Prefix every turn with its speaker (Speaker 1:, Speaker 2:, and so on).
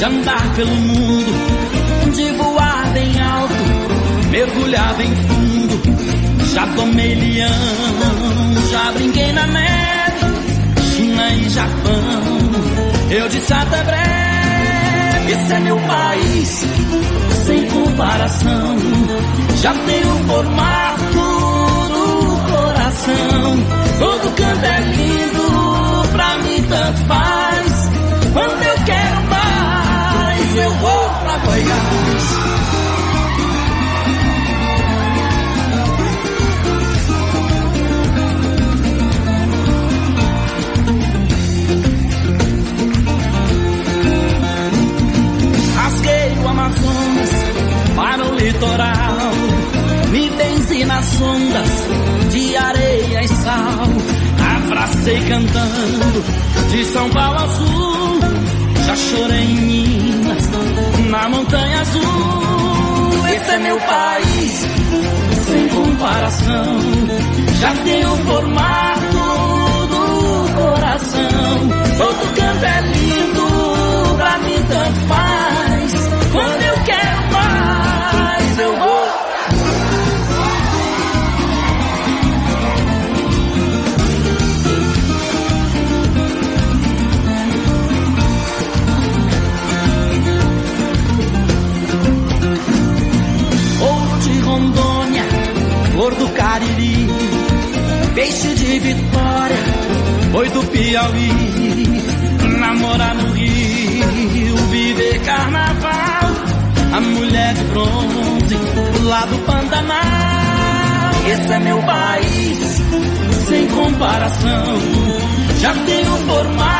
Speaker 1: de andar pelo mundo, de voar bem alto, mergulhar bem fundo. Já tomei leão, já brinquei na neve, China e Japão, eu disse até breve. Esse é meu país, sem comparação, já tem o formato do coração. Todo canto é lindo, pra mim tanto faz. Quando eu quero mais, eu vou pra Goiás. Amazonas para o litoral, me benzi nas ondas de areia e sal. Abracei cantando de São Paulo ao Sul, já chorei em Minas, na Montanha Azul. Esse é meu país, sem comparação, já tem o formato do coração. Todo canto é lindo, pra mim tanto faz. Quando eu quero mais, eu vou. Ouro de Rondônia, cor do Cariri, peixe de Vitória, boi do Piauí, namorar no Rio, viver carnaval, a mulher de bronze lá do Pantanal. Esse é meu país, sem comparação, já tem o formato